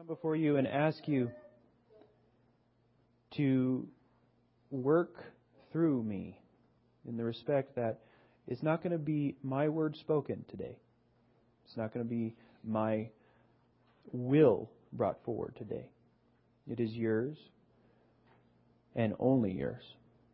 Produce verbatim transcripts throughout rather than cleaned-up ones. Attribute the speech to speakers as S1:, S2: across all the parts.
S1: come before you and ask you to work through me in the respect that it's not going to be my word spoken today. It's not going to be my will brought forward today. It is yours and only yours.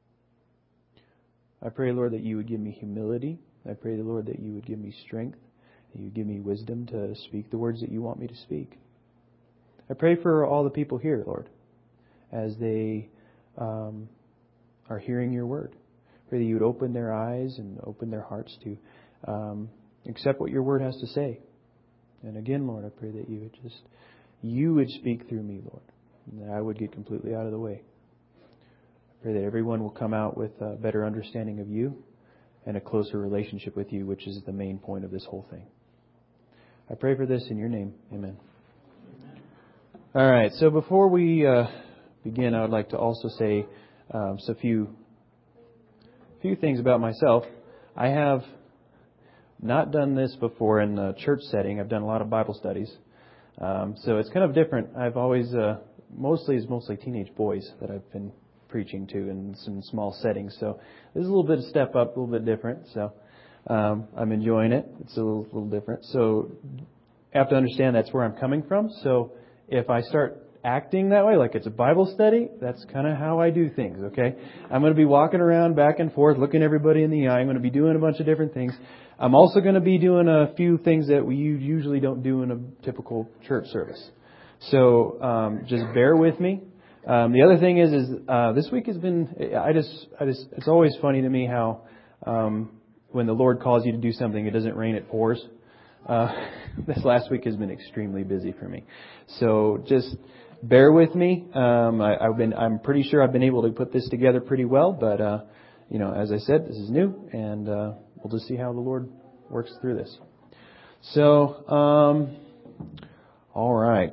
S1: I pray, Lord, that you would give me humility. I pray, Lord, that you would give me strength, that you would give me wisdom to speak the words that you want me to speak. I pray for all the people here, Lord, as they um, are hearing your word. I pray that you would open their eyes and open their hearts to um, accept what your word has to say. And again, Lord, I pray that you would just, you would speak through me, Lord, and that I would get completely out of the way. I pray that everyone will come out with a better understanding of you and a closer relationship with you, which is the main point of this whole thing. I pray for this in your name. Amen. All right. So before we uh, begin, I would like to also say um, a few, few things about myself. I have not done this before in a church setting. I've done a lot of Bible studies. Um, so it's kind of different. I've always, uh, mostly, it's mostly teenage boys that I've been preaching to in some small settings. So this is a little bit of step up, a little bit different. So um, I'm enjoying it. It's a little, little different. So you have to understand that's where I'm coming from. So if I start acting that way, like it's a Bible study, that's kind of how I do things, okay? I'm going to be walking around back and forth, looking everybody in the eye. I'm going to be doing a bunch of different things. I'm also going to be doing a few things that we usually don't do in a typical church service. So um, just bear with me. Um, the other thing is, is uh, this week has been, I just, I just, it's always funny to me how um, when the Lord calls you to do something, it doesn't rain, it pours. Uh, this last week has been extremely busy for me. So just bear with me. Um, I, I've been, I'm pretty sure I've been able to put this together pretty well, but, uh, you know, as I said, this is new, and uh, we'll just see how the Lord works through this. So, um, all right.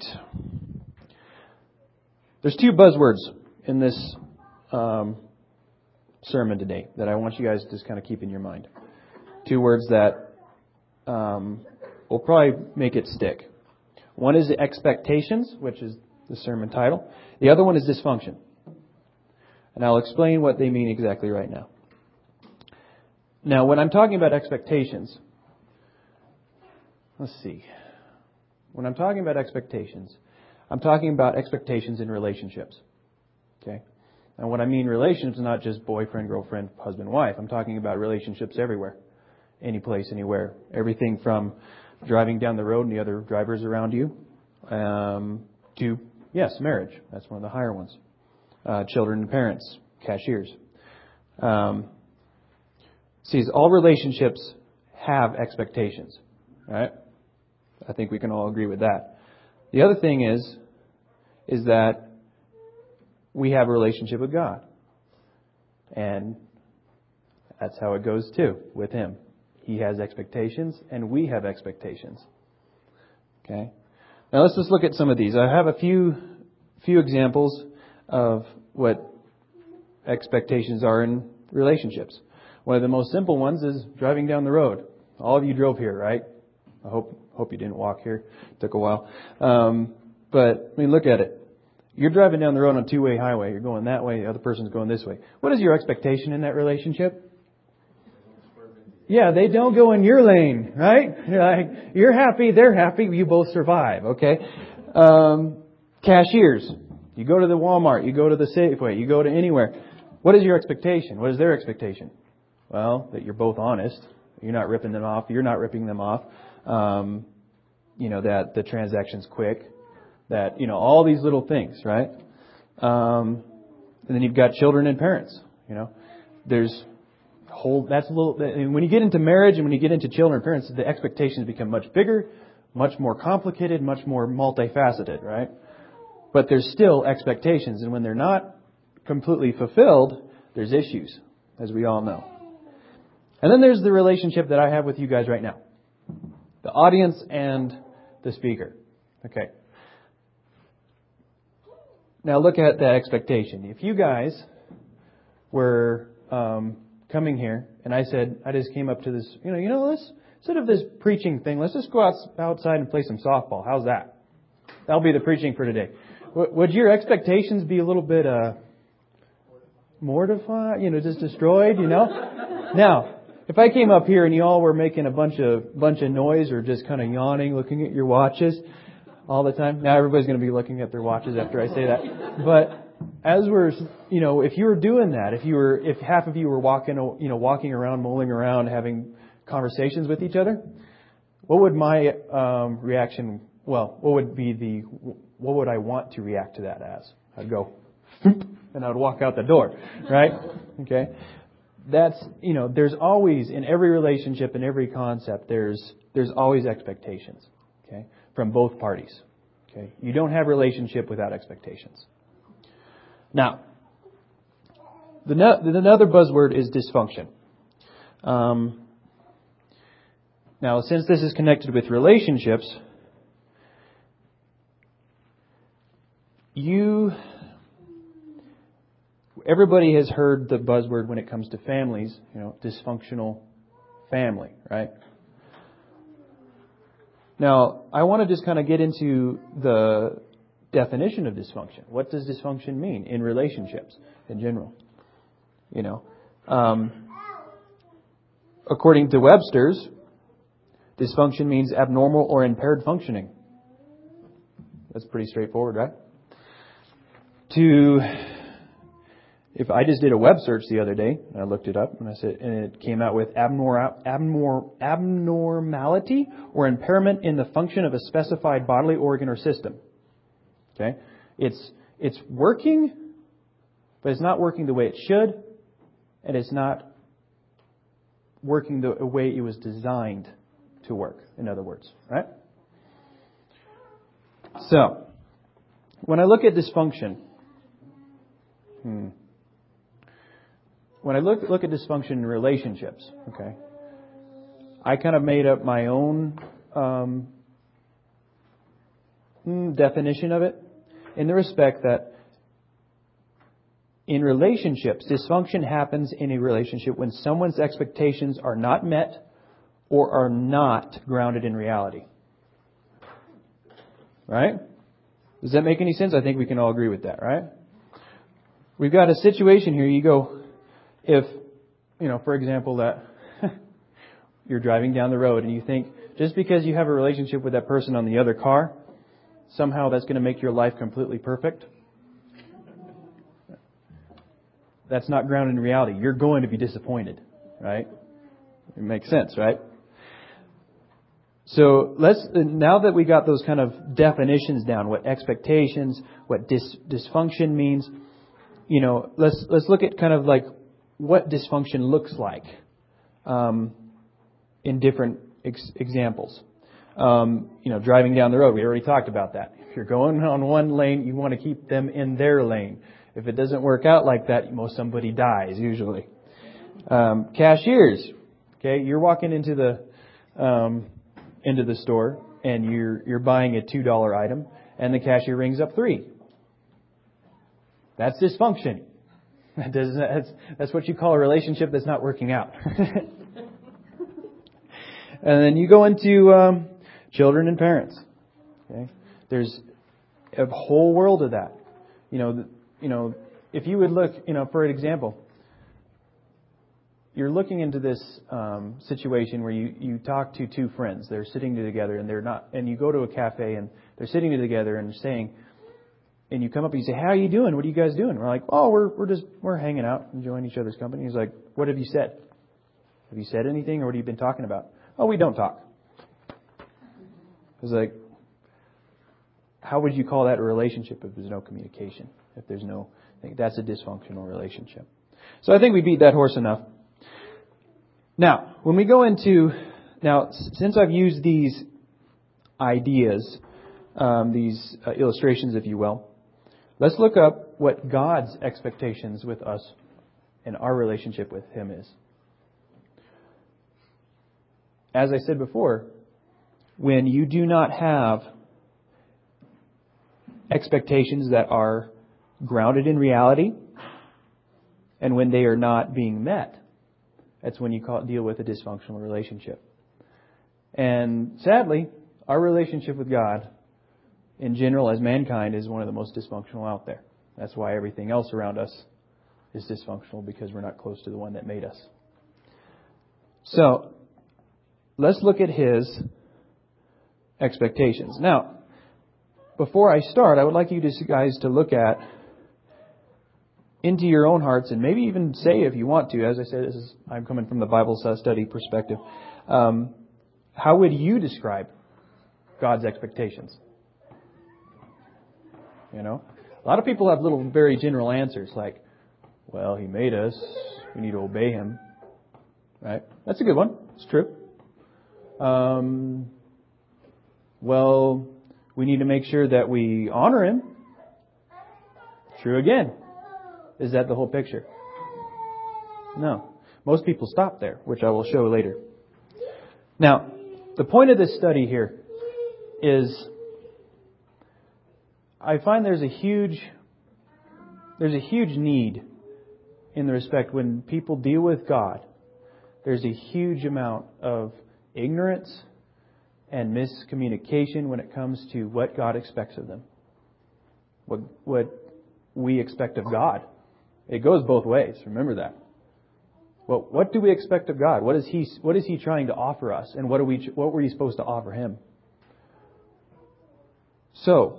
S1: There's two buzzwords in this um, sermon today that I want you guys to just kind of keep in your mind. Two words that um, will probably make it stick. One is expectations, which is the sermon title. The other one is dysfunction. And I'll explain what they mean exactly right now. Now, when I'm talking about expectations, let's see. When I'm talking about expectations, I'm talking about expectations in relationships. Okay? And what I mean relationships is not just boyfriend, girlfriend, husband, wife. I'm talking about relationships everywhere. Any place, anywhere. Everything from driving down the road and the other drivers around you um, to, yes, marriage. That's one of the higher ones. Uh, children and parents, cashiers. Um, see, all relationships have expectations. Right? I think we can all agree with that. The other thing is, is that we have a relationship with God. And that's how it goes too with Him. He has expectations and we have expectations. Okay? Now let's just look at some of these. I have a few few examples of what expectations are in relationships. One of the most simple ones is driving down the road. All of you drove here, right? I hope hope you didn't walk here. It took a while. Um, but, I mean, look at it. You're driving down the road on a two-way highway. You're going that way. The other person's going this way. What is your expectation in that relationship? Yeah, they don't go in your lane, right? You're like, you're happy, they're happy, you both survive, okay? Um, cashiers. You go to the Walmart, you go to the Safeway, you go to anywhere. What is your expectation? What is their expectation? Well, that you're both honest. You're not ripping them off. You're not ripping them off. Um, you know, that the transaction's quick. That, you know, all these little things, right? Um, and then you've got children and parents. You know, there's whole. That's a little. And when you get into marriage and when you get into children and parents, the expectations become much bigger, much more complicated, much more multifaceted, right? But there's still expectations, and when they're not completely fulfilled, there's issues, as we all know. And then there's the relationship that I have with you guys right now. The audience and the speaker. Okay. Now look at that expectation. If you guys were um, coming here and I said, I just came up to this, you know, you know, let's, instead of this preaching thing, let's just go out, outside and play some softball. How's that? That'll be the preaching for today. Would your expectations be a little bit uh, mortified, you know, just destroyed, you know? Now, if I came up here and you all were making a bunch of bunch of noise or just kind of yawning, looking at your watches all the time, now everybody's going to be looking at their watches after I say that. But as we're, you know, if you were doing that, if you were, if half of you were walking, you know, walking around, mulling around, having conversations with each other, what would my um, reaction? Well, what would be the, what would I want to react to that as? I'd go, and I'd walk out the door, right? Okay. That's, you know, there's always, in every relationship, in every concept, there's, there's always expectations, okay, from both parties. Okay. You don't have relationship without expectations. Now, the, the another buzzword is dysfunction. Um, now, since this is connected with relationships, You, everybody has heard the buzzword when it comes to families, you know, dysfunctional family, right? Now, I want to just kind of get into the definition of dysfunction. What does dysfunction mean in relationships in general? You know, um, according to Webster's, dysfunction means abnormal or impaired functioning. That's pretty straightforward, right? To, if I just did a web search the other day, and I looked it up, and I said, and it came out with abnor, abnor, abnormality or impairment in the function of a specified bodily organ or system. Okay, it's it's working, but it's not working the way it should, and it's not working the way it was designed to work. In other words, right? So, when I look at dysfunction. Hmm. When I look look at dysfunction in relationships, okay, I kind of made up my own um, definition of it, in the respect that in relationships, dysfunction happens in a relationship when someone's expectations are not met or are not grounded in reality. Right? Does that make any sense? I think we can all agree with that, right? We've got a situation here. You go, if, you know, for example, that you're driving down the road and you think just because you have a relationship with that person on the other car, somehow that's going to make your life completely perfect. That's not grounded in reality. You're going to be disappointed, right? It makes sense, right? So let's, now that we got those kind of definitions down, what expectations, what dis, dysfunction means, you know, let's let's look at kind of like what dysfunction looks like um, in different ex- examples. Um, you know, driving down the road, we already talked about that. If you're going on one lane, you want to keep them in their lane. If it doesn't work out like that, most somebody dies usually. Um, cashiers, okay, you're walking into the um, into the store and you're you're buying a two dollar item, and the cashier rings up three. That's dysfunction. That doesn't, that's, that's what you call a relationship that's not working out. And then you go into um, children and parents. Okay, there's a whole world of that. You know, the, you know, if you would look, you know, for an example, you're looking into this um, situation where you, you talk to two friends. They're sitting together and they're not, and you go to a cafe and they're sitting together and saying. And you come up and you say, "How are you doing? What are you guys doing?" We're like, "Oh, we're we're just we're hanging out, enjoying each other's company." He's like, "What have you said? Have you said anything, or what have you been talking about?" "Oh, we don't talk." It's like, how would you call that a relationship if there's no communication? If there's no, I think that's a dysfunctional relationship. So I think we beat that horse enough. Now, when we go into now, since I've used these ideas, um, these uh, illustrations, if you will. Let's look up what God's expectations with us and our relationship with Him is. As I said before, when you do not have expectations that are grounded in reality, and when they are not being met, that's when you call, deal with a dysfunctional relationship. And sadly, our relationship with God in general, as mankind, is one of the most dysfunctional out there. That's why everything else around us is dysfunctional, because we're not close to the one that made us. So, let's look at His expectations. Now, before I start, I would like you guys to look at into your own hearts, and maybe even say, if you want to, as I said, this is I'm coming from the Bible study perspective, um, how would you describe God's expectations? You know, a lot of people have little, very general answers like, well, He made us, we need to obey Him. Right? That's a good one. It's true. Um, well, we need to make sure that we honor Him. True again. Is that the whole picture? No. Most people stop there, which I will show later. Now, the point of this study here is I find there's a huge there's a huge need in the respect when people deal with God. There's a huge amount of ignorance and miscommunication when it comes to what God expects of them. What what we expect of God. It goes both ways. Remember that. Well, what do we expect of God? What is He what is He trying to offer us? And what are we what were you supposed to offer Him? So,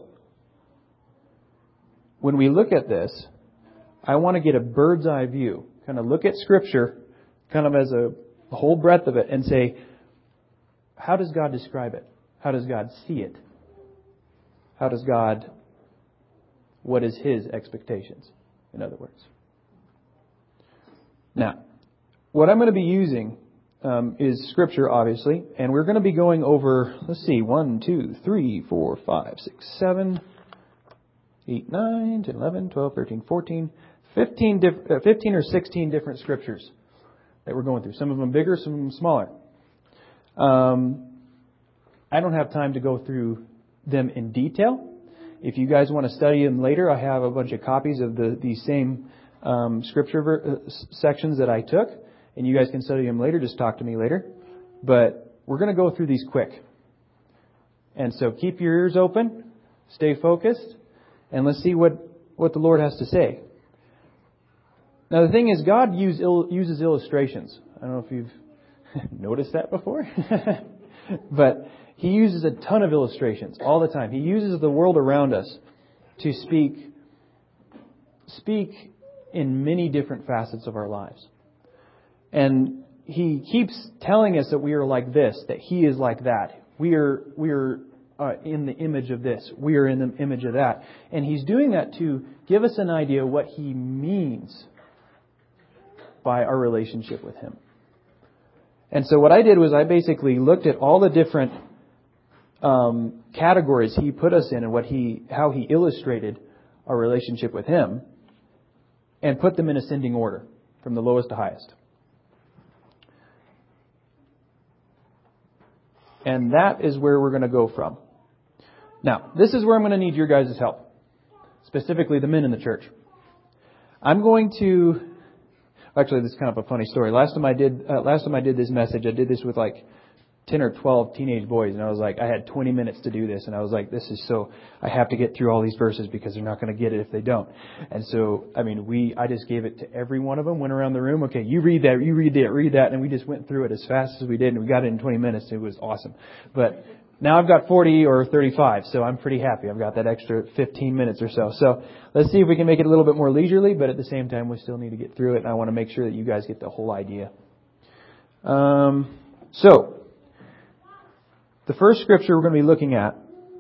S1: when we look at this, I want to get a bird's eye view. Kind of look at Scripture kind of as a, a whole breadth of it and say, how does God describe it? How does God see it? How does God, what is His expectations, in other words? Now, what I'm going to be using um, is Scripture, obviously, and we're going to be going over, let's see, one, two, three, four, five, six, seven, eight, nine, ten, eleven, twelve, thirteen, fourteen, fifteen, diff- uh, fifteen or sixteen different Scriptures that we're going through. Some of them bigger, some of them smaller. Um, I don't have time to go through them in detail. If you guys want to study them later, I have a bunch of copies of the these same um, Scripture ver- uh, sections that I took. And you guys can study them later. Just talk to me later. But we're going to go through these quick. And so keep your ears open. Stay focused. And let's see what, what the Lord has to say. Now the thing is, God use, il, uses illustrations. I don't know if you've noticed that before. But He uses a ton of illustrations all the time. He uses the world around us to speak, speak in many different facets of our lives. And He keeps telling us that we are like this, that He is like that. We are we are uh, in the image of this. We are in the image of that. And He's doing that to give us an idea of what He means by our relationship with Him. And so what I did was I basically looked at all the different um, categories He put us in and what He how He illustrated our relationship with Him, and put them in ascending order from the lowest to highest. And that is where we're going to go from. Now, this is where I'm going to need your guys' help. Specifically, the men in the church. I'm going to... Actually, this is kind of a funny story. Last time I did uh, last time I did this message, I did this with like ten or twelve teenage boys. And I was like, I had twenty minutes to do this. And I was like, this is so... I have to get through all these verses because they're not going to get it if they don't. And so, I mean, we I just gave it to every one of them, went around the room. Okay, you read that, you read that, read that. And we just went through it as fast as we did. And we got it in twenty minutes. It was awesome. But now I've got forty or thirty-five. So I'm pretty happy. I've got that extra fifteen minutes or so. So let's see if we can make it a little bit more leisurely. But at the same time, we still need to get through it. And I want to make sure that you guys get the whole idea. Um, so... The first scripture we're going to be looking at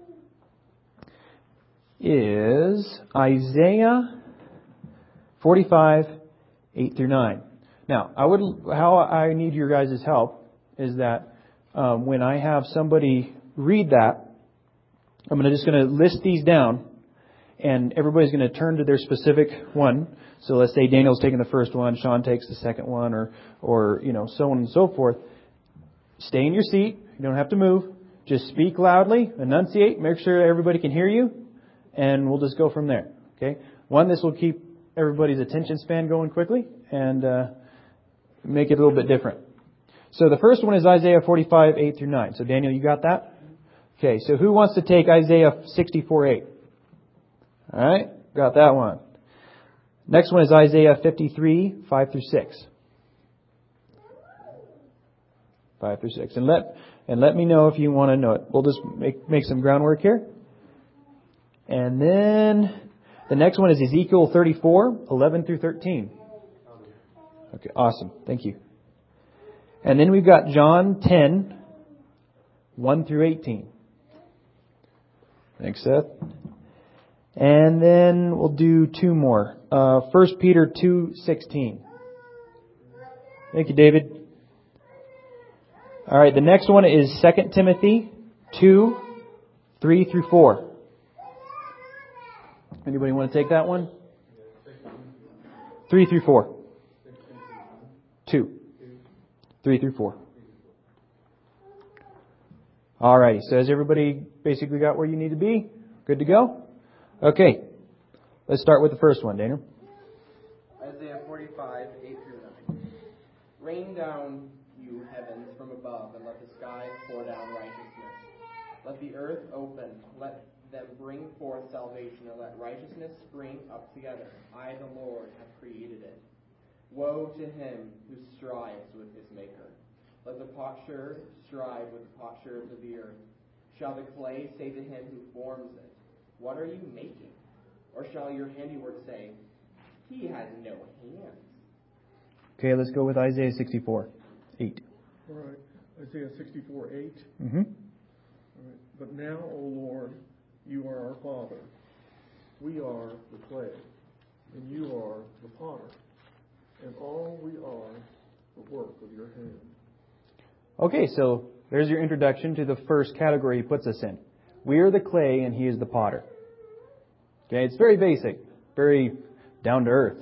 S1: is Isaiah forty-five, eight through nine. Now, I would how I need your guys' help is that um, when I have somebody read that, I'm gonna, just going to list these down, and everybody's going to turn to their specific one. So let's say Daniel's taking the first one, Sean takes the second one, or or you know so on and so forth. Stay in your seat. You don't have to move. Just speak loudly, enunciate, make sure everybody can hear you, and we'll just go from there. Okay? One, this will keep everybody's attention span going quickly and uh, make it a little bit different. So the first one is Isaiah forty-five, eight through nine. So Daniel, you got that? Okay, so who wants to take Isaiah sixty-four eight? All right, got that one. Next one is Isaiah fifty-three, five through six. five through six. And let and let me know if you want to know it. We'll just make, make some groundwork here. And then the next one is Ezekiel thirty-four, eleven through thirteen. Okay, awesome. Thank you. And then we've got John ten, one through eighteen. Thanks, Seth. And then we'll do two more. Uh, First Peter two, sixteen. Thank you, David. All right, the next one is Second Timothy two, three through four. Anybody want to take that one? three through four. two. three through four. All right, so has everybody basically got where you need to be? Good to go? Okay, let's start with the first one, Dana.
S2: Isaiah forty-five, eight through nine. Rain down, you heavens, from above, and let the sky pour down righteousness. Let the earth open, let them bring forth salvation, and let righteousness spring up together. I, the Lord, have created it. Woe to him who strives with his maker. Let the potsherd strive with the potsherds of the earth. Shall the clay say to him who forms it, what are you making? Or shall your handiwork say, he has no hands?
S1: Okay, let's go with Isaiah sixty-four, eight.
S3: All right, Isaiah sixty-four, eight.
S1: Mm-hmm.
S3: All right. But now, O Lord, you are our Father. We are the clay, and you are the potter, and all we are the work of your hand.
S1: Okay, so there's your introduction to the first category he puts us in. We are the clay and he is the potter. Okay, it's very basic, very down to earth.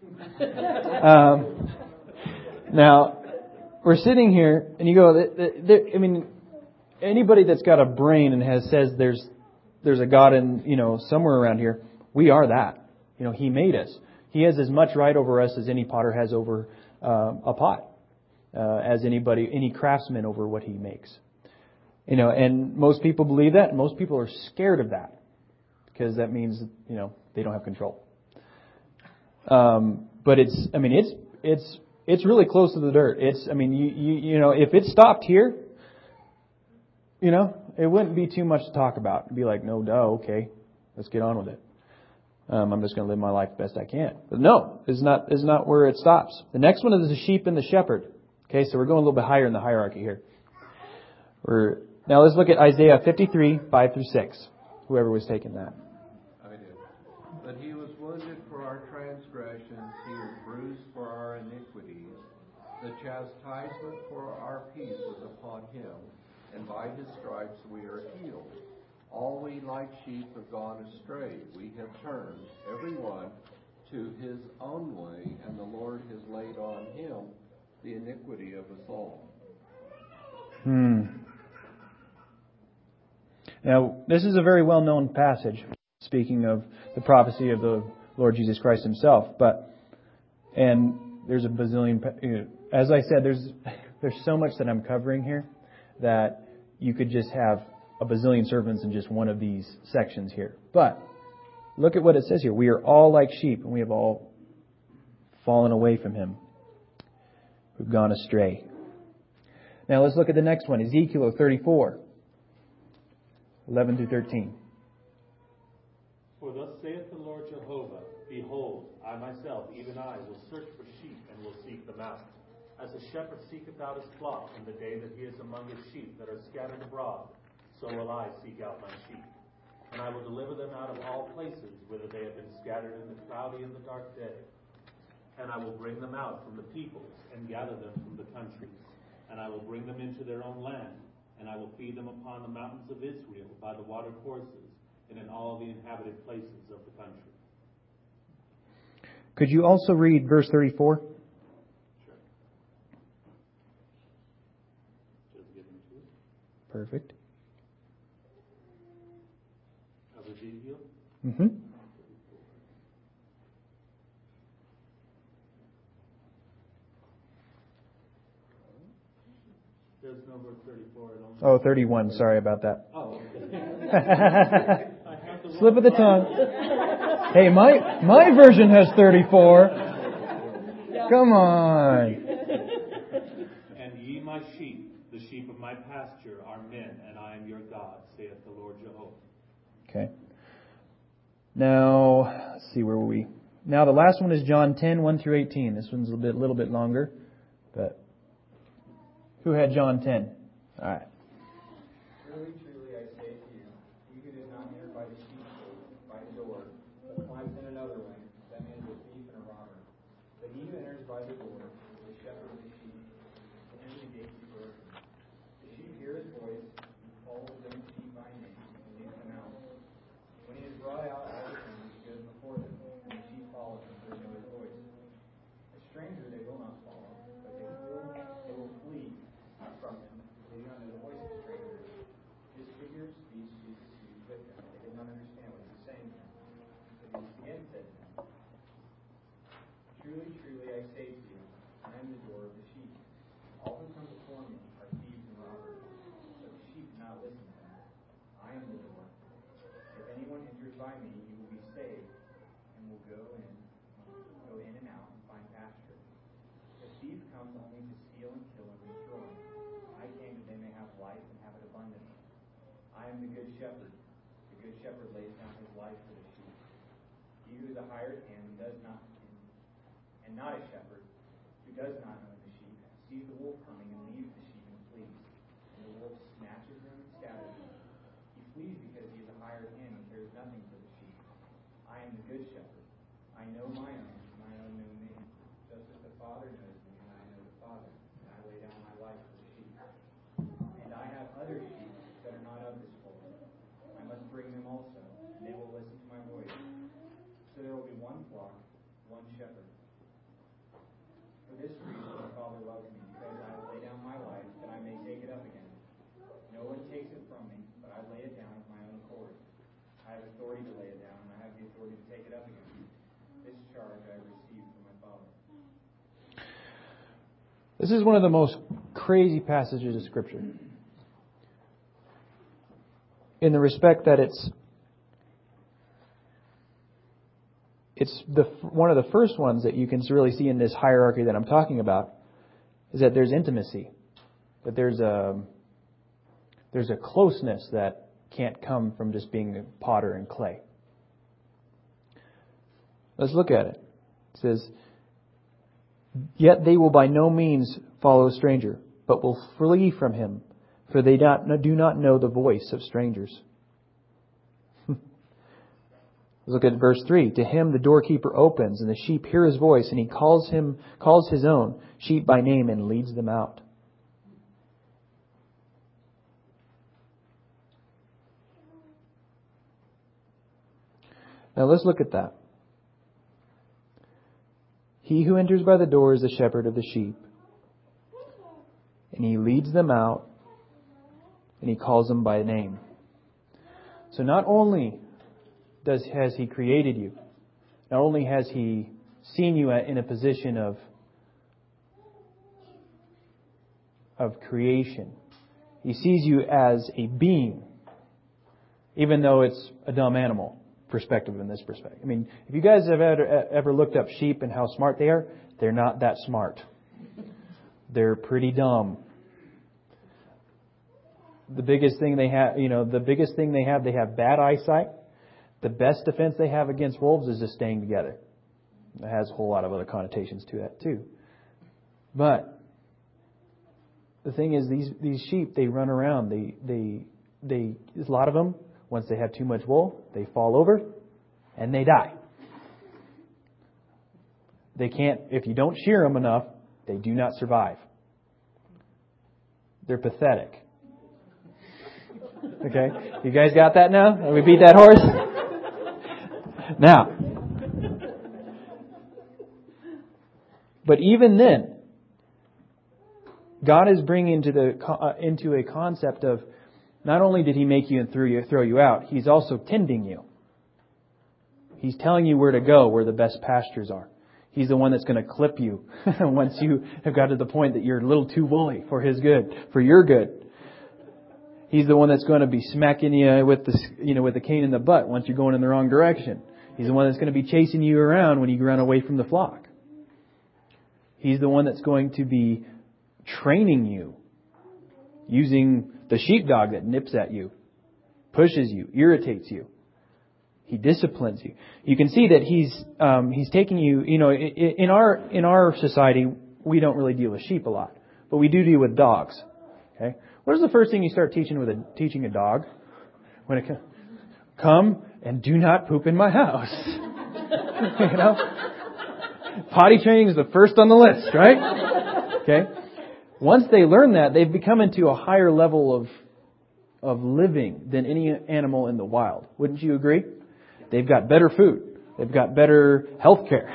S1: um, now, we're sitting here and you go, I mean, anybody that's got a brain and has says there's there's a God in, you know, somewhere around here, we are that. You know, he made us. He has as much right over us as any potter has over uh, a pot, uh, as anybody, any craftsman over what he makes. You know, and most people believe that, and most people are scared of that because that means, you know, they don't have control. Um, but it's, I mean, it's it's it's really close to the dirt. It's, I mean, you you you know, if it stopped here, you know, it wouldn't be too much to talk about. It'd be like, no, duh, okay, let's get on with it. Um, I'm just going to live my life the best I can. But no, is not is not where it stops. The next one is the sheep and the shepherd. Okay, so we're going a little bit higher in the hierarchy here. We're Now let's look at Isaiah fifty-three, five through six. Whoever was taking that.
S4: I did. But he was wounded for our transgressions, he was bruised for our iniquities. The chastisement for our peace was upon him, and by his stripes we are healed. All we like sheep have gone astray. We have turned, every one, to his own way, and the Lord has laid on him the iniquity of us all.
S1: Hmm. Now, this is a very well-known passage, speaking of the prophecy of the Lord Jesus Christ himself. But, and there's a bazillion, as I said, there's there's so much that I'm covering here that you could just have a bazillion sermons in just one of these sections here. But look at what it says here. We are all like sheep, and we have all fallen away from him. We've gone astray. Now let's look at the next one, Ezekiel thirty-four, eleven through thirteen.
S5: For thus saith the Lord Jehovah, behold, I myself, even I, will search for sheep and will seek them out. As a shepherd seeketh out his flock in the day that he is among his sheep that are scattered abroad, so will I seek out my sheep. And I will deliver them out of all places whither they have been scattered in the cloudy and the dark day. And I will bring them out from the peoples and gather them from the countries. And I will bring them into their own land. And I will feed them upon the mountains of Israel by the water courses and in all the inhabited places of the country.
S1: Could you also read verse thirty-four?
S5: Sure. Just get into it.
S1: Perfect.
S5: Of Ezekiel?
S1: Mm-hmm.
S5: There's no verse thirty-four. It only
S1: Oh, thirty-one. Sorry about that.
S5: Oh, okay.
S1: Slip of the tongue. Hey, my my version has thirty-four. Come on.
S5: And ye my sheep, the sheep of my pasture, are men, and I am your God, saith the Lord Jehovah.
S1: Okay. Now, let's see, where were we? Now, the last one is John ten, one through eighteen. This one's a little bit, little bit longer. But who had John ten? All right.
S6: Truly, truly, I say to you, he who does not enter by the sheepfold, by the door, but climbs in another way, that man is a thief and a robber. But he who enters by the door is the shepherd of the sheep. To him the gatekeeper opens. The sheep hear his voice, and follows them sheep by name, and leads them out. When he has brought out all the things, he goes before them, and the sheep follow him, for they know his voice. A stranger they will not follow, but they will, they will flee from him. They do not know the voice of strangers. His figure of speech Jesus used with them. They did not understand what he was saying to them. So he again said to them, Truly, truly, I say to you, I am the door of the sheep. All who come before me are thieves and robbers, but the sheep do not listen to them. I am the door. If anyone enters by me, he will be saved, and will go in, go in and out and find pasture. The thief comes only to steal and kill and destroy. I came that they may have life and have it abundantly. I am the good shepherd. The good shepherd lays down his life for the sheep. He who is a hired hand and does not, and not a shepherd, who does not own the sheep, sees the wolf coming and leaves the sheep and flees. And the wolf snatches them and scatters them. He flees because he is a hired hand and cares nothing for the sheep. I am the good shepherd. I know my own, and my own know me. Just as the Father knows me, and I know the Father, and I lay down my life for the sheep. And I have other sheep that are not of this fold. I must bring them also, and they will listen to my voice. So there will be one flock, one shepherd. For this reason the Father loves me, because I will lay down my life, that I may take it up again. No one takes it from me, but I lay it down of my own accord. I have authority to lay it down, and I have the authority to take it up again. This charge I have received from my Father.
S1: This is one of the most crazy passages of Scripture. In the respect that it's it's the one of the first ones that you can really see in this hierarchy that I'm talking about is that there's intimacy, that there's a there's a closeness that can't come from just being potter and clay. Let's look at it. It says, Yet they will by no means follow a stranger, but will flee from him, for they do not know the voice of strangers. Look at verse three. To him the doorkeeper opens, and the sheep hear his voice, and he calls him, calls his own sheep by name and leads them out. Now let's look at that. He who enters by the door is the shepherd of the sheep, and he leads them out, and he calls them by name. So not only does has he created you, not only has he seen you in a position of of creation, he sees you as a being, even though it's a dumb animal perspective in this perspective. I mean, if you guys have ever, ever looked up sheep and how smart they are, they're not that smart. They're pretty dumb. The biggest thing they have, you know, the biggest thing they have, they have bad eyesight. The best defense they have against wolves is just staying together. It has a whole lot of other connotations to that too. But the thing is, these these sheep, they run around. They they they. There's a lot of them. Once they have too much wool, they fall over and they die. They can't. If you don't shear them enough, they do not survive. They're pathetic. Okay, you guys got that now? Have we beat that horse? Now, but even then, God is bringing into the uh, into a concept of not only did He make you and throw you throw you out, He's also tending you. He's telling you where to go, where the best pastures are. He's the one that's going to clip you once you have got to the point that you're a little too woolly for His good, for your good. He's the one that's going to be smacking you with the, you know, with the cane in the butt once you're going in the wrong direction. He's the one that's going to be chasing you around when you run away from the flock. He's the one that's going to be training you using the sheepdog that nips at you, pushes you, irritates you. He disciplines you. You can see that he's um, he's taking you. You know, in our in our society, we don't really deal with sheep a lot, but we do deal with dogs. Okay, what is the first thing you start teaching with a teaching a dog? When it come and do not poop in my house. You know, potty training is the first on the list, right? Okay. Once they learn that, they've become into a higher level of of living than any animal in the wild. Wouldn't you agree? They've got better food. They've got better health care.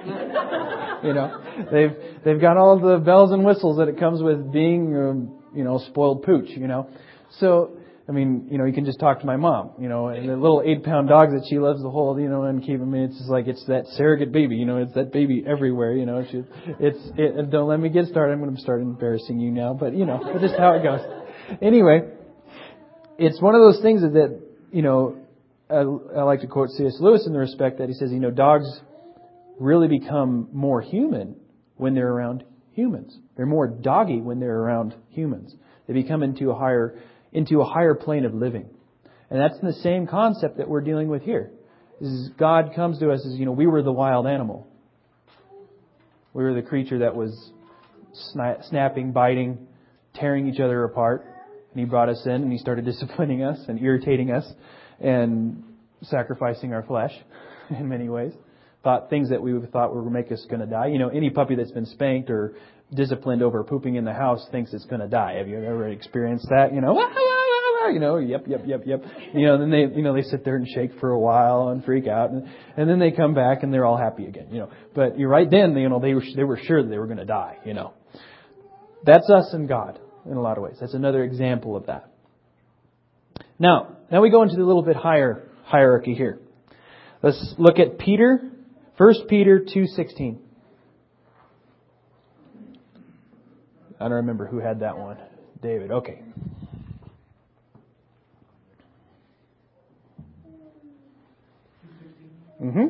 S1: You know, they've they've got all the bells and whistles that it comes with being, um, you know, spoiled pooch. You know, so I mean, you know, you can just talk to my mom. You know, and the little eight-pound dogs that she loves to hold, you know, and keep them. It's just like it's that surrogate baby. You know, it's that baby everywhere. You know, she, it's it, don't let me get started. I'm going to start embarrassing you now, but you know, that's just how it goes. Anyway, it's one of those things that, that you know. I, I like to quote C S Lewis in the respect that he says, you know, dogs really become more human when they're around humans. They're more doggy when they're around humans. They become into a higher into a higher plane of living. And that's the same concept that we're dealing with here. Is God comes to us as, you know, we were the wild animal. We were the creature that was sna- snapping, biting, tearing each other apart. And He brought us in and He started disciplining us and irritating us and sacrificing our flesh in many ways. Thought things that we thought would make us going to die. You know, any puppy that's been spanked or disciplined over pooping in the house thinks it's going to die. Have you ever experienced that? You know, you know, yep, yep, yep, yep. You know, then they, you know, they sit there and shake for a while and freak out, and, and then they come back and they're all happy again. You know, but you're right then, you know, they were they were sure that they were going to die. You know, that's us and God in a lot of ways. That's another example of that. Now, now we go into the little bit higher hierarchy here. Let's look at Peter, First Peter two sixteen. I don't remember who had that one. David, okay. Mm-hmm.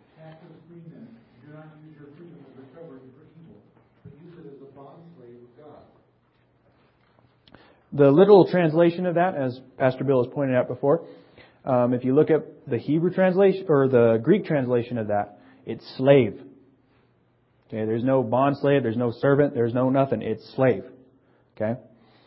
S1: The literal translation of that, as Pastor Bill has pointed out before, um, if you look at the Hebrew translation or the Greek translation of that, it's slave. Okay, there's no bond slave, there's no servant, there's no nothing. It's slave. Okay,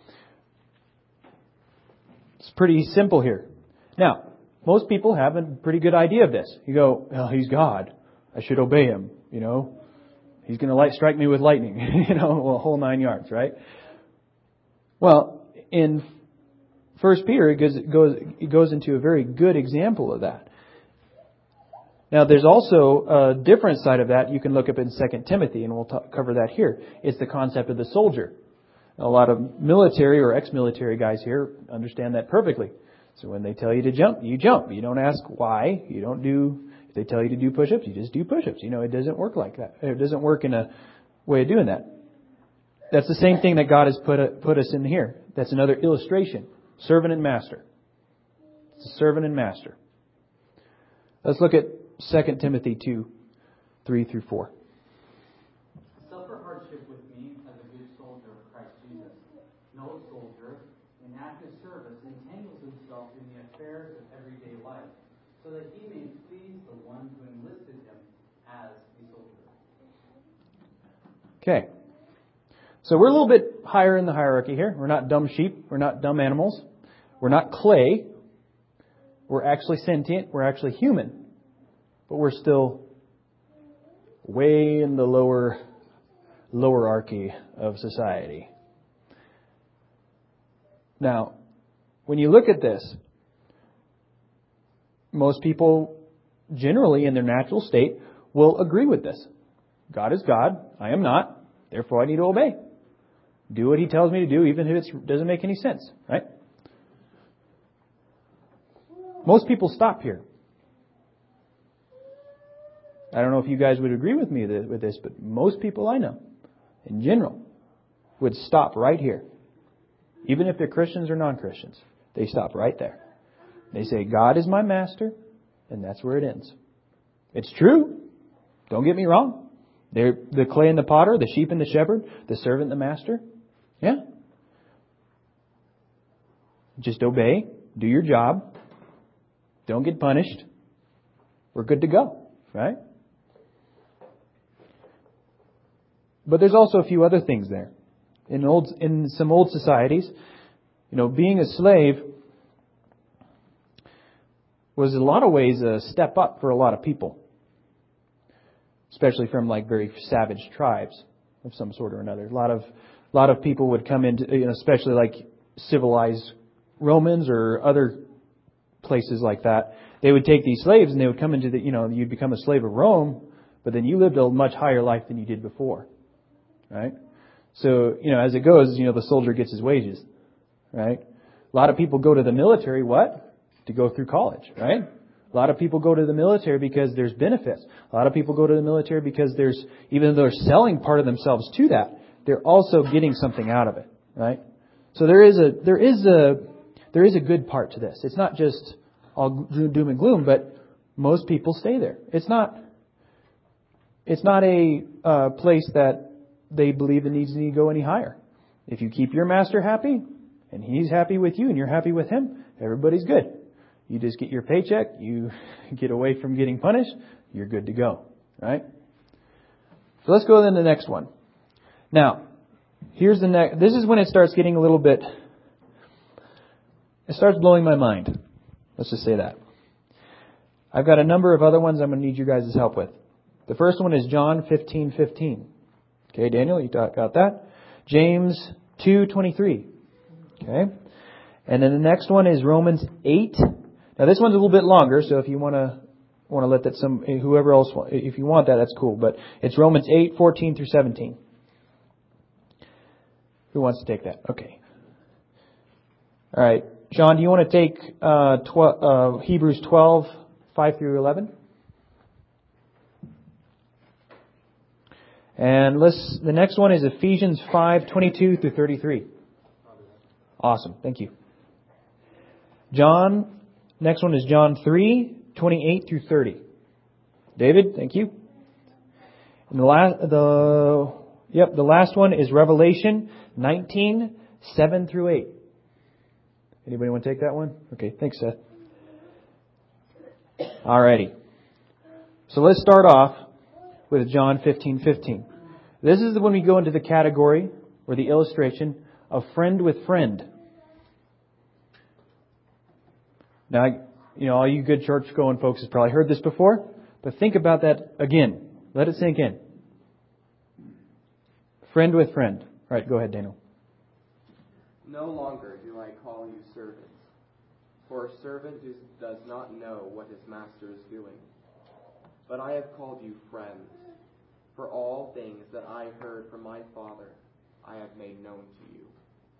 S1: it's pretty simple here. Now, most people have a pretty good idea of this. You go, oh, He's God, I should obey Him. You know, He's going to light strike me with lightning. You know, well, a whole nine yards, right? Well, in First Peter, it goes, it goes it goes into a very good example of that. Now, there's also a different side of that. You can look up in Second Timothy, and we'll talk, cover that here. It's the concept of the soldier. A lot of military or ex-military guys here understand that perfectly. So when they tell you to jump, you jump. You don't ask why. You don't do. If they tell you to do push-ups, you just do push-ups. You know, it doesn't work like that. It doesn't work in a way of doing that. That's the same thing that God has put put us in here. That's another illustration. Servant and master. It's a servant and master. Let's look at Second Timothy two, three through four.
S7: Suffer hardship with me as a good soldier of Christ Jesus. No soldier in active service entangles himself in the affairs of everyday life, so that he may please the one who enlisted him as a soldier.
S1: Okay. So we're a little bit higher in the hierarchy here. We're not dumb sheep. We're not dumb animals. We're not clay. We're actually sentient. We're actually human. But we're still way in the lower, lower hierarchy of society. Now, when you look at this, most people generally in their natural state will agree with this. God is God. I am not. Therefore, I need to obey. Do what He tells me to do, even if it doesn't make any sense, right? Most people stop here. I don't know if you guys would agree with me with this, but most people I know, in general, would stop right here. Even if they're Christians or non-Christians, they stop right there. They say, God is my master, and that's where it ends. It's true. Don't get me wrong. They're the clay and the potter, the sheep and the shepherd, the servant and the master. Yeah. Just obey. Do your job. Don't get punished. We're good to go. Right? But there's also a few other things there. In old, in some old societies, you know, being a slave was in a lot of ways a step up for a lot of people. Especially from like very savage tribes of some sort or another. A lot of, a lot of people would come into, you know, especially like civilized Romans or other places like that. They would take these slaves and they would come into the, you know, you'd become a slave of Rome, but then you lived a much higher life than you did before. Right? So, you know, as it goes, you know, the soldier gets his wages. Right? A lot of people go to the military, what? To go through college, right? A lot of people go to the military because there's benefits. A lot of people go to the military because there's, even though they're selling part of themselves to that, they're also getting something out of it, right? So there is a, there is a, there is a good part to this. It's not just all doom and gloom, but most people stay there. It's not, it's not a uh, place that they believe it needs to go any higher. If you keep your master happy and he's happy with you and you're happy with him, everybody's good. You just get your paycheck, you get away from getting punished, you're good to go. Right? So let's go to the next one. Now, here's the next. This is when it starts getting a little bit, it starts blowing my mind. Let's just say that. I've got a number of other ones I'm going to need you guys' help with. The first one is John fifteen fifteen. Okay, Daniel, you got that? James two twenty-three. Okay. And then the next one is Romans eight. Now this one's a little bit longer, so if you want to want to let that some whoever else if you want that, that's cool. But it's Romans eight fourteen through seventeen. Who wants to take that? Okay. All right, Sean, do you want to take uh, tw- uh, Hebrews twelve five through eleven? And let's. The next one is Ephesians five twenty-two through thirty-three. Awesome, thank you. John. Next one is John three twenty-eight through thirty. David, thank you. And the last, the yep, the last one is Revelation nineteen seven through eight. Anybody want to take that one? Okay, thanks, Seth. Alrighty. So let's start off with John fifteen fifteen. This is when we go into the category or the illustration of friend with friend. Now, you know, all you good church-going folks have probably heard this before, but think about that again. Let it sink in. Friend with friend. All right, go ahead, Daniel.
S2: No longer do I call you servants, for a servant is, does not know what his master is doing. But I have called you friends, for all things that I heard from my Father I have made known to you.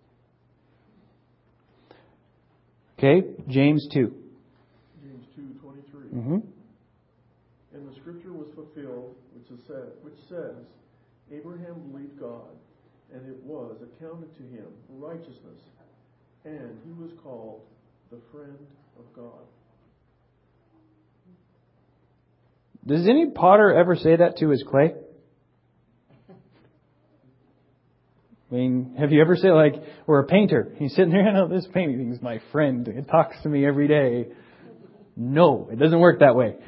S1: Okay, James two.
S3: James two twenty-three.
S1: Mm-hmm.
S3: And the scripture was fulfilled, which is said, which says, Abraham believed God, and it was accounted to him for righteousness, and he was called the friend of God.
S1: Does any potter ever say that to his clay? I mean, have you ever said, like, or a painter, he's sitting there, I know this painting is my friend, it talks to me every day. No, it doesn't work that way.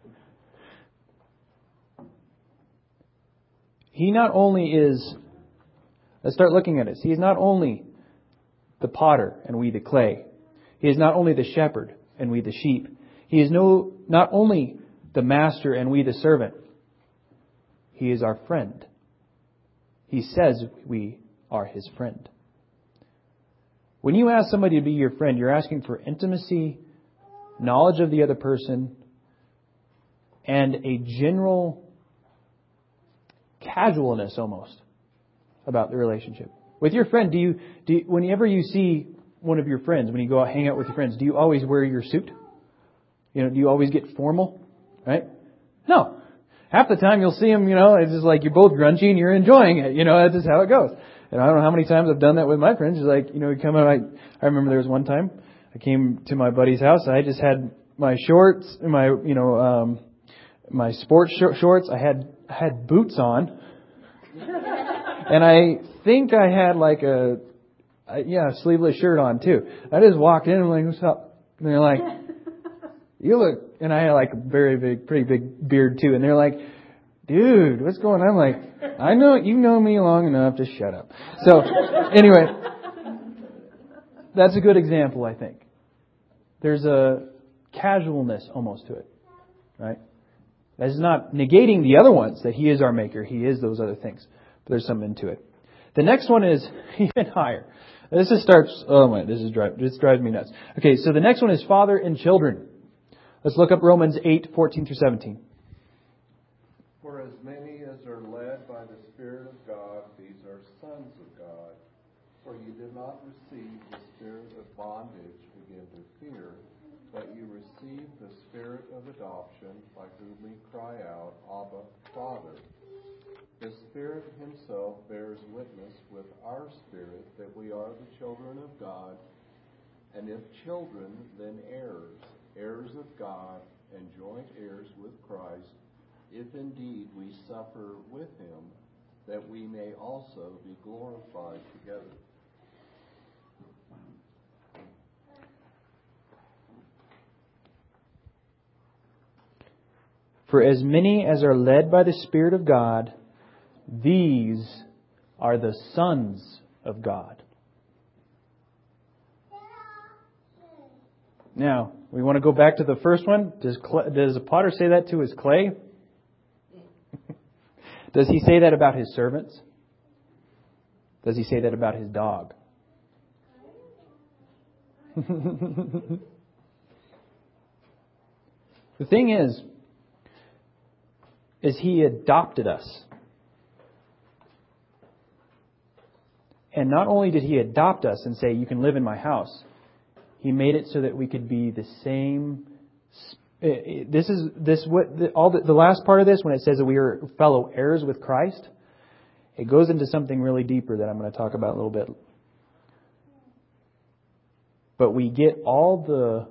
S1: He not only is, let's start looking at this, he is not only the potter and we the clay. He is not only the shepherd and we the sheep. He is no not only the master and we the servant. He is our friend. He says we are his friend. When you ask somebody to be your friend, you're asking for intimacy, knowledge of the other person, and a general casualness almost about the relationship. With your friend, do you, do you, whenever you see one of your friends, when you go out hang out with your friends, do you always wear your suit? You know, do you always get formal? Right? No. Half the time you'll see them, you know, it's just like you're both grungy and you're enjoying it. You know, that's just how it goes. And I don't know how many times I've done that with my friends. It's like, you know, we come out, I, I remember there was one time I came to my buddy's house. I just had my shorts, my, you know, um, my sports sh- shorts. I had, I had boots on. And I think I had like a, a, yeah, a sleeveless shirt on too. I just walked in and I'm like, what's up? And they're like, you look, and I had like a very big, pretty big beard too. And they're like, dude, what's going on? I'm like, I know, you know me long enough, just shut up. So anyway, that's a good example, I think. There's a casualness almost to it, right? That is not negating the other ones, that He is our Maker. He is those other things. But there's something to it. The next one is even higher. This is starts, oh my, this is drive, this drives me nuts. Okay, so the next one is father and children. Let's look up Romans eight, fourteen through seventeen.
S4: For as many as are led by the Spirit of God, these are sons of God. For you did not receive the spirit of bondage again to fear, but you received the Spirit of adoption, by whom we cry out, Abba, Father. The Spirit Himself bears witness with our spirit that we are the children of God, and if children, then heirs, heirs of God, and joint heirs with Christ, if indeed we suffer with Him, that we may also be glorified together.
S1: For as many as are led by the Spirit of God, these are the sons of God. Now, we want to go back to the first one. Does does the potter say that to his clay? Does he say that about his servants? Does he say that about his dog? The thing is, is He adopted us. And not only did He adopt us and say, you can live in my house, He made it so that we could be the same. This is this what the, all the, the last part of this, when it says that we are fellow heirs with Christ, it goes into something really deeper that I'm going to talk about a little bit. But we get all the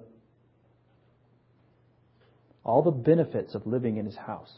S1: all the benefits of living in His house.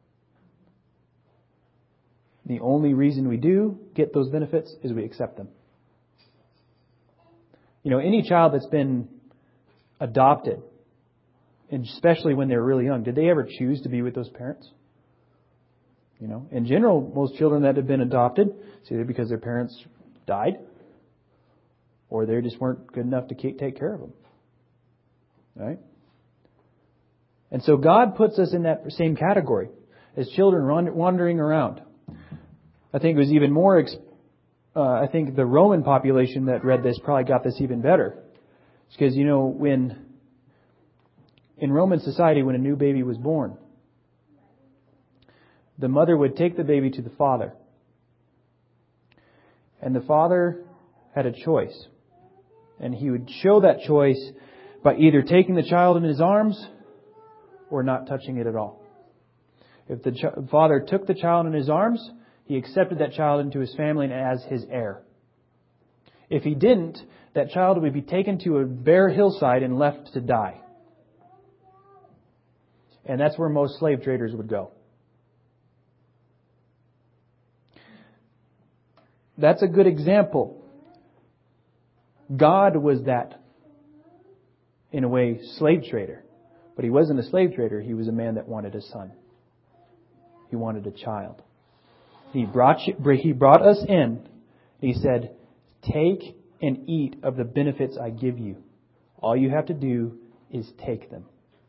S1: The only reason we do get those benefits is we accept them. You know, any child that's been adopted, and especially when they're really young, did they ever choose to be with those parents? You know, in general, most children that have been adopted, it's either because their parents died or they just weren't good enough to take care of them. Right? And so God puts us in that same category as children wandering around. I think it was even more, uh, I think the Roman population that read this probably got this even better. It's because, you know, when, in Roman society, when a new baby was born, the mother would take the baby to the father. And the father had a choice. And he would show that choice by either taking the child in his arms or not touching it at all. If the ch- father took the child in his arms, he accepted that child into his family and as his heir. If he didn't, that child would be taken to a bare hillside and left to die. And that's where most slave traders would go. That's a good example. God was that, in a way, slave trader. But He wasn't a slave trader. He was a man that wanted a son. He wanted a child. He brought you, He brought us in. He said, take and eat of the benefits I give you. All you have to do is take them.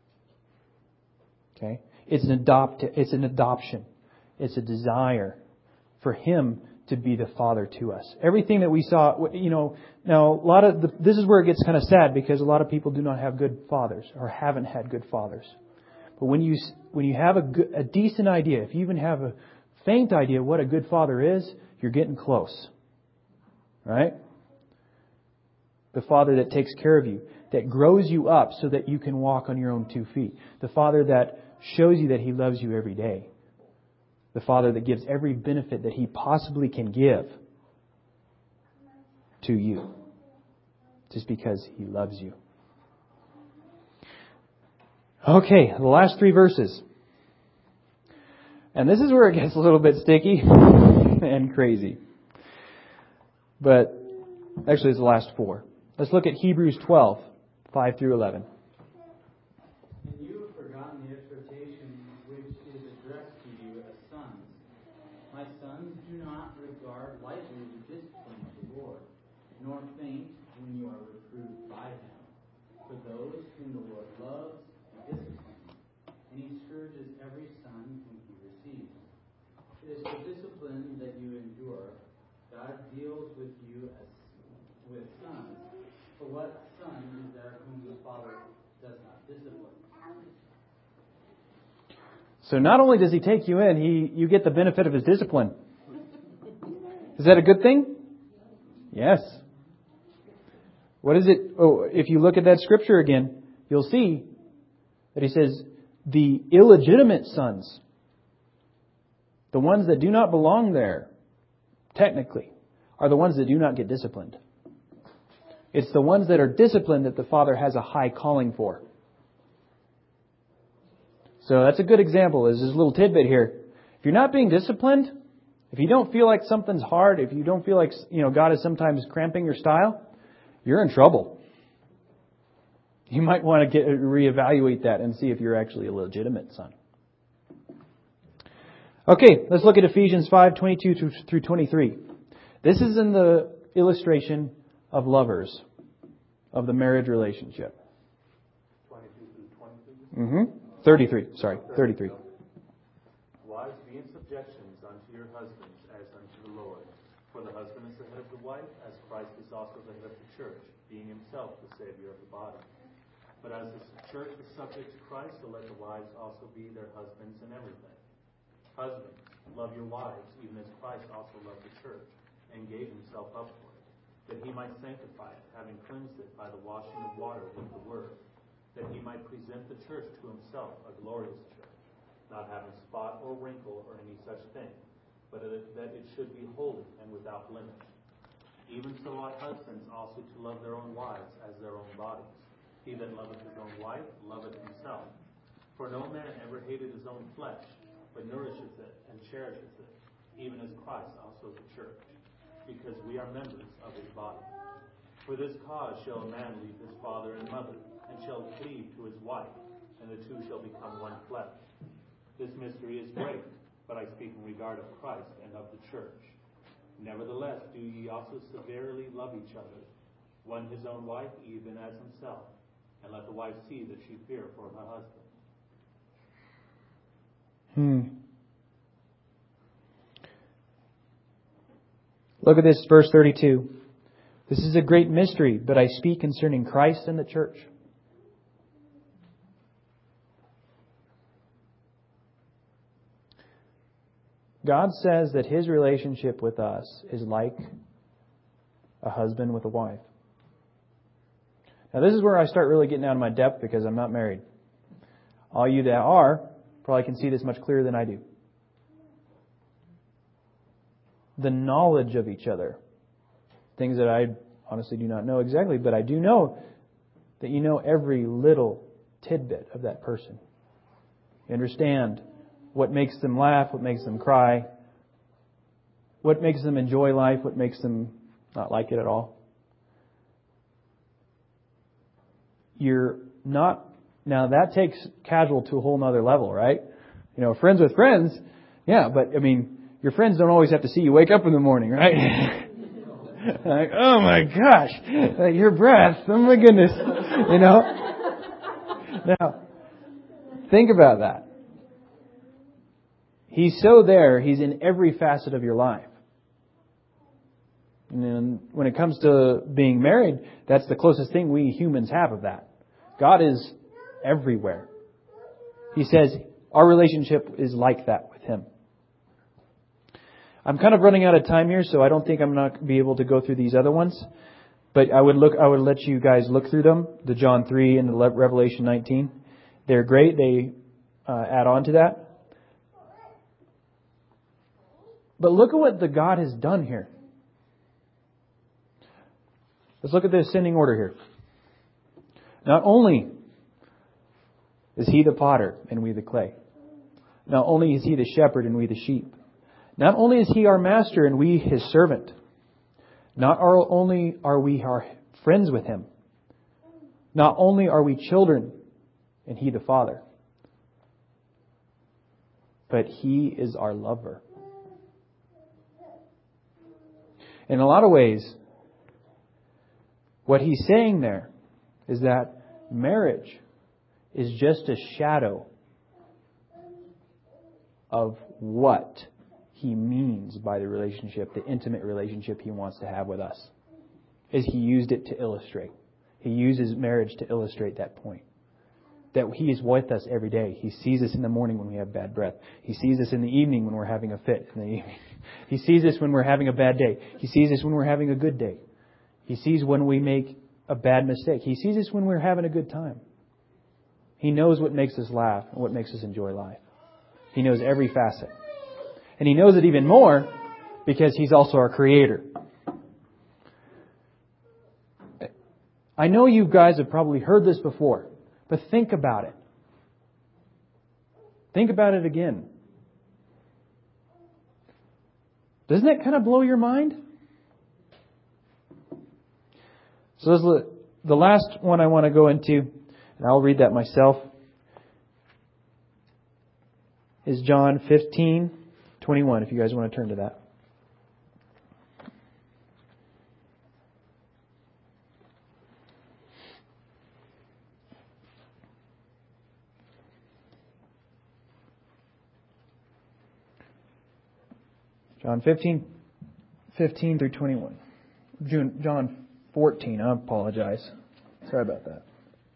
S1: Okay? It's an adopt. It's an adoption. It's a desire for Him to be the Father to us. Everything that we saw, you know, now a lot of the, this is where it gets kind of sad because a lot of people do not have good fathers or haven't had good fathers. But when you when you have a good, a decent idea, if you even have a faint idea what a good father is, you're getting close. Right? The Father that takes care of you, that grows you up so that you can walk on your own two feet. The Father that shows you that He loves you every day. The Father that gives every benefit that He possibly can give. to you. Just because He loves you. Okay, the last three verses. And this is where it gets a little bit sticky and crazy. But actually it's the last four. Let's look at Hebrews twelve, five through eleven.
S7: And you have forgotten the exhortation which is addressed to you as sons. My sons, do not regard lightly the discipline of the Lord, nor faint when you are reproved by Him. For those whom the Lord loves, He disciplines, and He scourges every son whom He receives. It is the discipline that you endure. God deals with you as with sons. For what son is there whom the Father does not discipline?
S1: So not only does He take you in, He you get the benefit of His discipline. Is that a good thing? Yes. What is it? Oh, if you look at that scripture again, you'll see that He says, the illegitimate sons, the ones that do not belong there, technically, are the ones that do not get disciplined. It's the ones that are disciplined that the Father has a high calling for. So that's a good example. There's this little tidbit here. If you're not being disciplined, if you don't feel like something's hard, if you don't feel like, you know, God is sometimes cramping your style, you're in trouble. You might want to get reevaluate that and see if you're actually a legitimate son. Okay, let's look at Ephesians five, twenty-two through twenty-three. This is in the illustration of lovers, of the marriage relationship.
S5: twenty-two through twenty-three?
S1: Mm-hmm. thirty-three, sorry, thirty-three.
S5: Wives, be in subjections unto your husbands as unto the Lord. For the husband is the head of the wife, as Christ is also the head of the church, being Himself the Savior of the body. But as the church is subject to Christ, so let the wives also be their husbands in everything. Husbands, love your wives, even as Christ also loved the church, and gave Himself up for it, that He might sanctify it, having cleansed it by the washing of water with the word, that He might present the church to Himself, a glorious church, not having spot or wrinkle or any such thing, but that it should be holy and without blemish. Even so ought husbands also to love their own wives as their own bodies. He that loveth his own wife loveth himself. For no man ever hated his own flesh, but nourisheth it and cherisheth it, even as Christ also the church, because we are members of His body. For this cause shall a man leave his father and mother, and shall cleave to his wife, and the two shall become one flesh. This mystery is great, but I speak in regard of Christ and of the church. Nevertheless, do ye also severely love each other, one his own wife, even as himself, and let the wife see that she fear for her husband.
S1: Hmm. Look at this, verse thirty-two. This is a great mystery, but I speak concerning Christ and the church. God says that His relationship with us is like a husband with a wife. Now this is where I start really getting out of my depth because I'm not married. All you that are probably can see this much clearer than I do. The knowledge of each other. Things that I honestly do not know exactly, but I do know that you know every little tidbit of that person. You understand what makes them laugh, what makes them cry, what makes them enjoy life, what makes them not like it at all. You're not, now that takes casual to a whole nother level, right? You know, friends with friends, yeah, but I mean, your friends don't always have to see you wake up in the morning, right? Like, oh my gosh, your breath, oh my goodness, you know? Now, think about that. He's so there, He's in every facet of your life. And then when it comes to being married, that's the closest thing we humans have of that. God is everywhere. He says our relationship is like that with Him. I'm kind of running out of time here, so I don't think I'm not going to be able to go through these other ones. But I would look, I would let you guys look through them, the John three and the Revelation nineteen. They're great. They uh, add on to that. But look at what the God has done here. Let's look at the ascending order here. Not only is He the potter and we the clay. Not only is He the shepherd and we the sheep. Not only is He our master and we His servant. Not only are we our friends with Him. Not only are we children and He the Father. But He is our lover. In a lot of ways, what He's saying there is that marriage is just a shadow of what He means by the relationship, the intimate relationship He wants to have with us. Is He used it to illustrate. He uses marriage to illustrate that point. That He is with us every day. He sees us in the morning when we have bad breath. He sees us in the evening when we're having a fit. In the evening. He sees us when we're having a bad day. He sees us when we're having a good day. He sees when we make a bad mistake. He sees us when we're having a good time. He knows what makes us laugh and what makes us enjoy life. He knows every facet. And He knows it even more because He's also our Creator. I know you guys have probably heard this before, but think about it. Think about it again. Doesn't that kind of blow your mind? So this is the last one I want to go into, and I'll read that myself, is John fifteen twenty-one, if you guys want to turn to that. John fifteen, fifteen through twenty-one. June, John fourteen, I apologize. Sorry about that.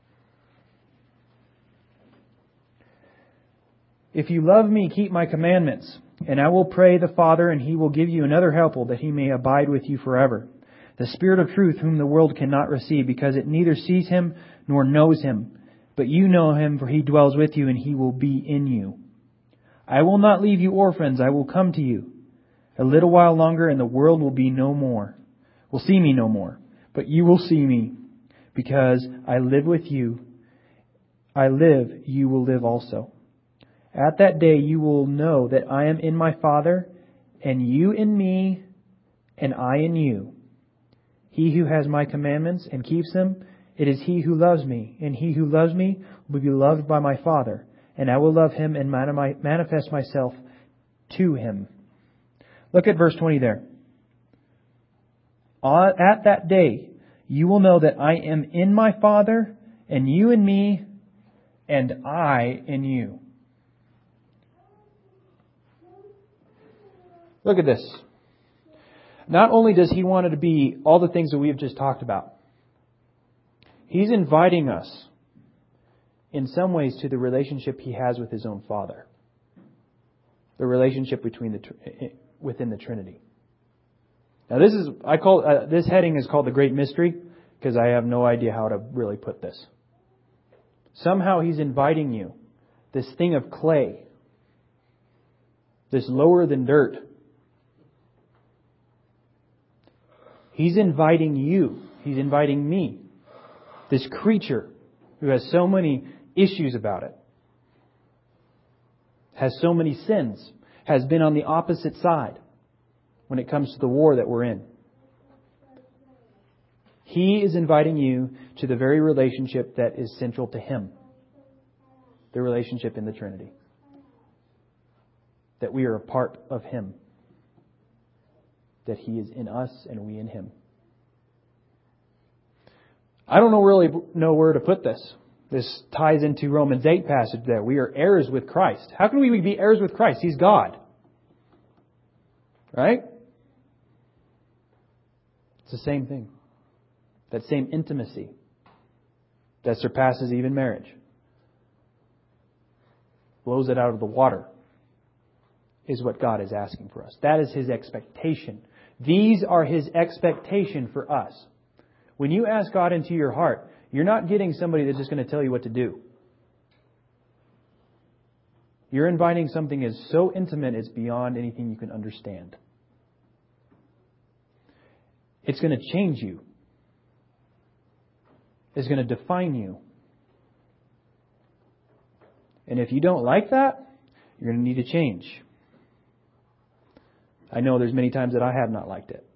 S1: If you love me, keep my commandments, and I will pray the Father, and He will give you another helper, that He may abide with you forever. The Spirit of truth, whom the world cannot receive, because it neither sees Him nor knows Him. But you know Him, for He dwells with you, and He will be in you. I will not leave you orphans, I will come to you. A little while longer, and the world will be no more. Will see me no more. But you will see me, because I live with you. I live, you will live also. At that day you will know that I am in my Father, and you in me, and I in you. He who has my commandments and keeps them, it is he who loves me. And he who loves me will be loved by my Father, and I will love him and manifest myself to him. Look at verse twenty there. At that day, you will know that I am in my Father, and you in me, and I in you. Look at this. Not only does He want it to be all the things that we have just talked about, He's inviting us in some ways to the relationship He has with His own Father. The relationship between the within the Trinity. Now this is I call uh, this heading is called the Great Mystery because I have no idea how to really put this. Somehow He's inviting you, this thing of clay, this lower than dirt. He's inviting you. He's inviting me. This creature who has so many issues about it, has so many sins, has been on the opposite side when it comes to the war that we're in. He is inviting you to the very relationship that is central to Him. The relationship in the Trinity. That we are a part of Him. That He is in us and we in Him. I don't know really know where to put this. This ties into Romans eight passage that we are heirs with Christ. How can we be heirs with Christ? He's God. Right? It's the same thing. That same intimacy that surpasses even marriage. Blows it out of the water is what God is asking for us. That is His expectation. These are His expectation for us. When you ask God into your heart, you're not getting somebody that's just going to tell you what to do. You're inviting something that's so intimate it's beyond anything you can understand. It's going to change you. is going to define you. And if you don't like that, you're going to need to change. I know there's many times that I have not liked it.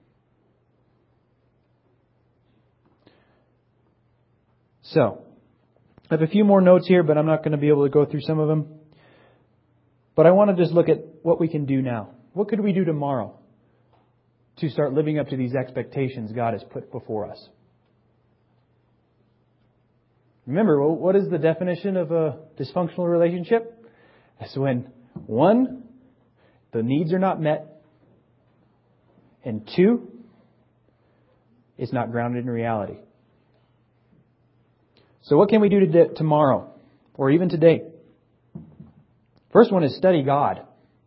S1: So, I have a few more notes here, but I'm not going to be able to go through some of them. But I want to just look at what we can do now. What could we do tomorrow to start living up to these expectations God has put before us? Remember, what is the definition of a dysfunctional relationship? It's when, one, the needs are not met, and two, it's not grounded in reality. So what can we do to tomorrow, or even today? First one is study God.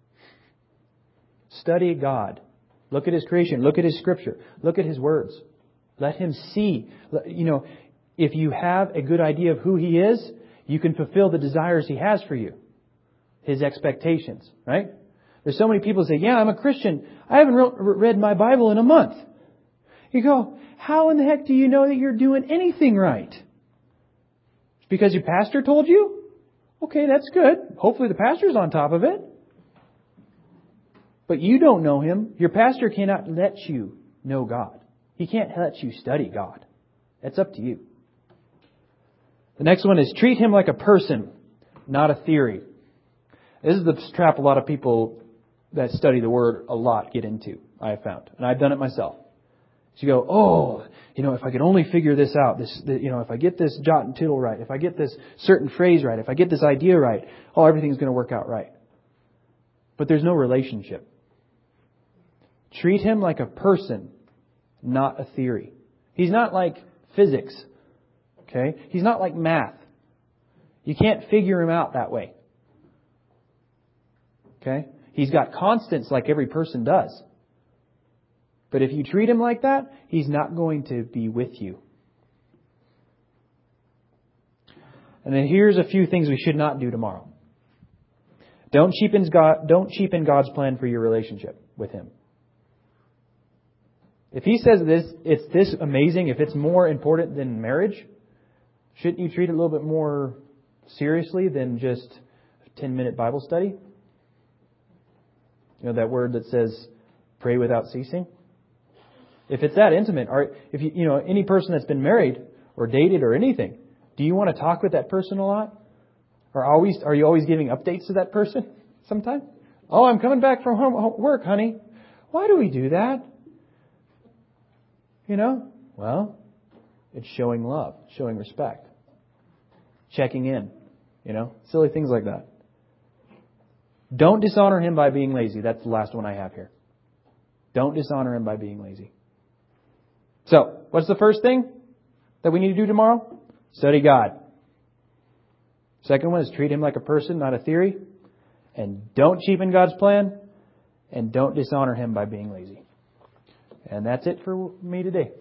S1: Study God. Look at His creation. Look at His Scripture. Look at His words. Let Him see. You know, if you have a good idea of who He is, you can fulfill the desires He has for you. His expectations, right? There's so many people who say, yeah, I'm a Christian. I haven't re- read my Bible in a month. You go, how in the heck do you know that you're doing anything right? Because your pastor told you? Okay, that's good. Hopefully the pastor's on top of it. But you don't know Him. Your pastor cannot let you know God. He can't let you study God. That's up to you. The next one is treat Him like a person, not a theory. This is the trap a lot of people that study the Word a lot get into, I have found. And I've done it myself. So you go, oh, you know, if I could only figure this out, this, you know, if I get this jot and tittle right, if I get this certain phrase right, if I get this idea right, oh, everything's going to work out right. But there's no relationship. Treat Him like a person, not a theory. He's not like physics. Okay? He's not like math. You can't figure Him out that way. Okay? He's got constants like every person does. But if you treat Him like that, He's not going to be with you. And then here's a few things we should not do tomorrow. Don't cheapen God, don't cheapen God's plan for your relationship with Him. If He says this, it's this amazing, if it's more important than marriage, shouldn't you treat it a little bit more seriously than just a ten-minute Bible study? You know, that word that says, pray without ceasing? If it's that intimate, or if you, you know, any person that's been married or dated or anything, do you want to talk with that person a lot? Or always, are you always giving updates to that person sometime? Oh, I'm coming back from home, work, honey. Why do we do that? You know, well, it's showing love, showing respect, checking in, you know, silly things like that. Don't dishonor Him by being lazy. That's the last one I have here. Don't dishonor Him by being lazy. So, what's the first thing that we need to do tomorrow? Study God. Second one is treat Him like a person, not a theory. And don't cheapen God's plan. And don't dishonor Him by being lazy. And that's it for me today.